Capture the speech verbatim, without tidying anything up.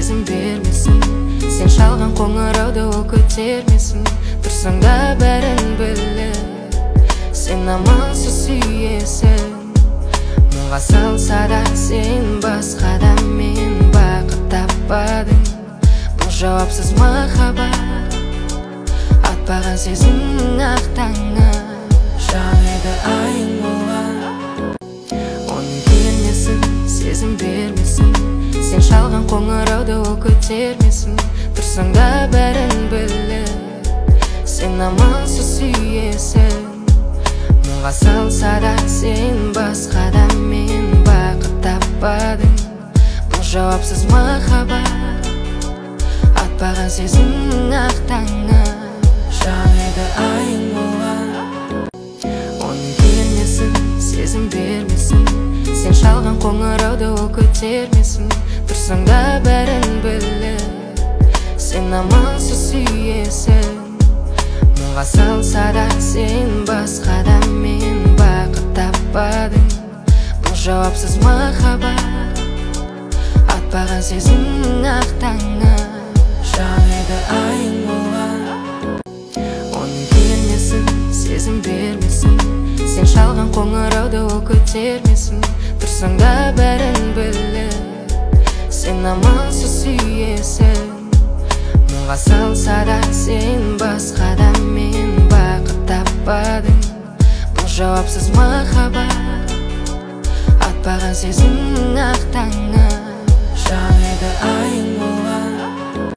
сезім бермесін. Сен шалған қоңырауды ол көтермесін. Тұрсаң да бәрін біліп, сен амалсыз сүйесің. Мұңға салса да сен басқада мен бақыт таппадың. Бұл жауапсыз махаббат, атпаған сезімнің ақ таңы. Жаңайды айың болған, оның келмесін, сезім бермесін. Сен шалған қоңырауды ол көтермесін. Тұрсаң да бәрін біліп, сен амалсыз сүйесің. Мұңға салса да сен басқада мен бақыт таппадың. Бұл жауапсыз махаббат, атпаған сезімнің ақ таңы. Жаңайды айың болған, оның келмесін, сезім бермесін. Сен шалған қоңырауды ол көтермесін. Тұрсаң да бәрін біліп, сен амалсыз сүйесің. Мұңға салса да сен басқада мен бақыт таппадың. Бұл жауапсыз махаббат, атпаған сезімнің ақ таңы. Жаңайды айың болған, оның келмесін, сезім бермесін. Сен шалған қоңырауды ол көтермесін. Тұрсаң да бәрін біліп, сен амалсыз сүйесің. Мұңға салса да сен басқада мен бақыт таппадың. Бұл жауапсыз махаббат, атпаған сезімнің ақ таңы. Жаңайды айың болған.